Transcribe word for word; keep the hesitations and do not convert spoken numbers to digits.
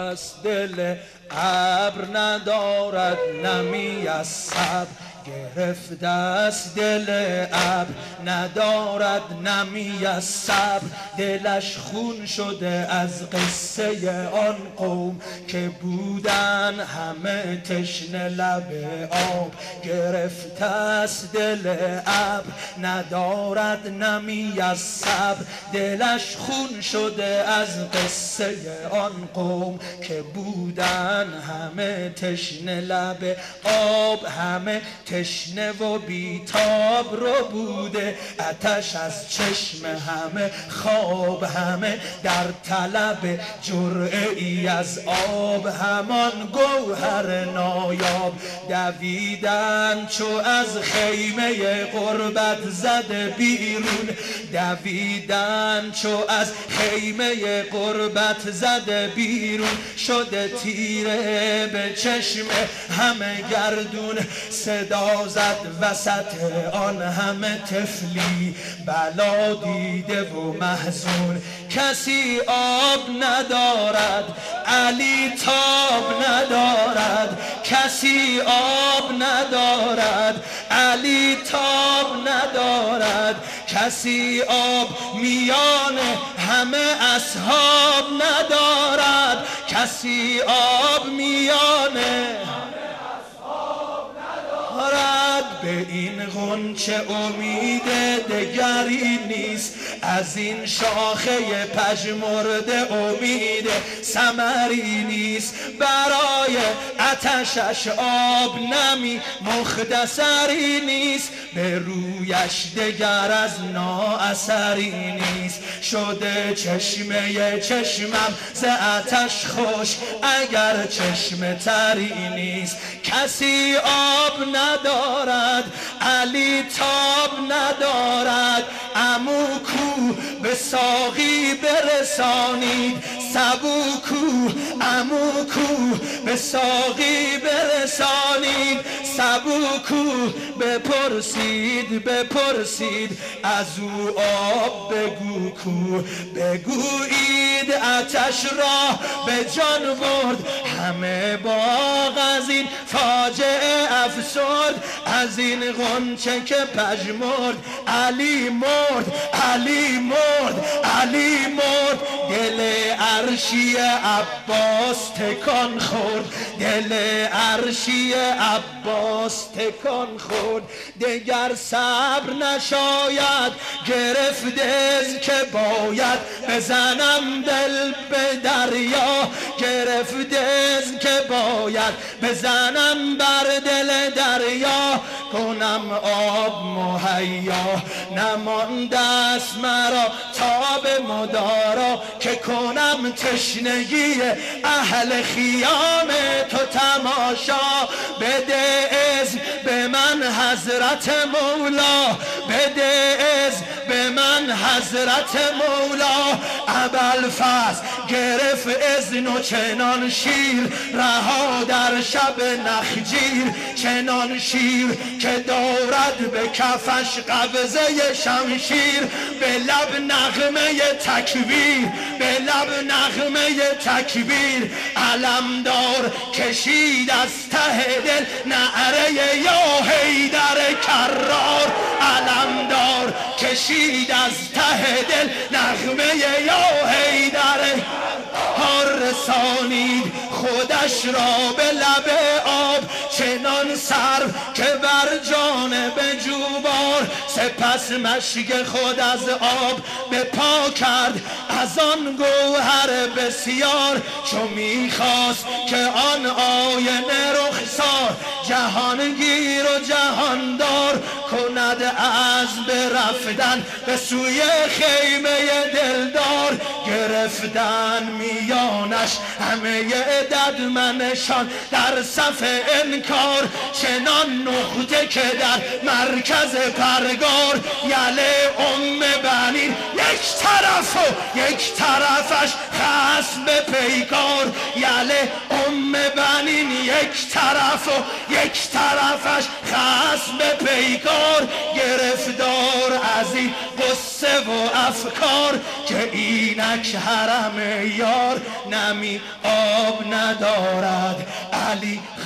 است دل ابر ندارد نمی از صبر گرفته است دل ابر ندارد نمی از صبر دلش خون شده از قصه آن قوم که بودن همه تشنه لب آب گرفته است دل ابر ندارد نمی از صبر دلش خون شده از قصه آن قوم که بودن همه تشنه لب آب همه تشنه و بیتاب رو بوده آتش از چشم همه خواب همه در طلب جرعه ای از آب همان گوهر نایاب دویدن چو از خیمه غربت زده بیرون دویدن چو از خیمه غربت زده بیرون شده تیره به چشم همه گردون صدا زد وسط آن همه طفلی بلا دیده و محزون کسی آب ندارد علی تاب ندارد کسی آب ندارد علی تاب ندارد کسی آب میان همه اصحاب ندارد کسی آب میان به این غنچه امید دگری نیست از این شاخه پژمرده امید ثمری نیست برای آتشش آب نمی مختصری نیست به رویش دگر از نااثری نیست شده چشمه چشمم ز آتش خوش اگر چشم تری نیست کسی آب ندارد علی تاب ندارد عمو کو به ساقی برسانید سبو کو عمو کو به ساقی برسانید سبو کو بپرسید بپرسید از او آب بگو کو بگویید آتش را به جان برد همه باغ از این فاجعه افسرد از این غنچه که پژمرد علی مرد علی مرد علی مرد دل عرشی عباس تکان خورد دل عرشی عباس تکان خورد دگر صبر نشاید گرفته که باید بزنم دل به دریا گرفته که باید بزنم بر دل دریا کنم آب مهیا نمانده است مرا تاب مدارا که کنم تشنگی اهل خیام تو تماشا بده اذن به من حضرت مولا بده اذن به من حضرت مولا ابوالفضل گرفت اذن و چنان شیر رها در شب نخجیر چنان شیر که دارد به کفش قبضه شمشیر به لب نغمه تکبیر به لب نغمه تکبیر علمدار کشید از ته دل نعره یا حیدر کرار علمدار کشید از ته دل نغمه یا حیدر ها رسانید خودش را به لب آب چنان سر که بر جانب جوبار سپس مشک خود از آب به پا کرد از آن گوهر بسیار چو میخواست که آن آینه رخسار جهانگیر و جهاندار کند از برفتن به سوی خیمه دلدار گرفتن میانش همه ددمنشان در صف انکار چنان نقطه که در مرکز پرگار یله ام بنین یک طرف و یک طرفش خصم به پیکار یله ام ام بنین یک طرف و یک طرفش خصم پیکار، گرفتار از این قصه و افکار که اینک حرم یار نمی آب ندارد. علی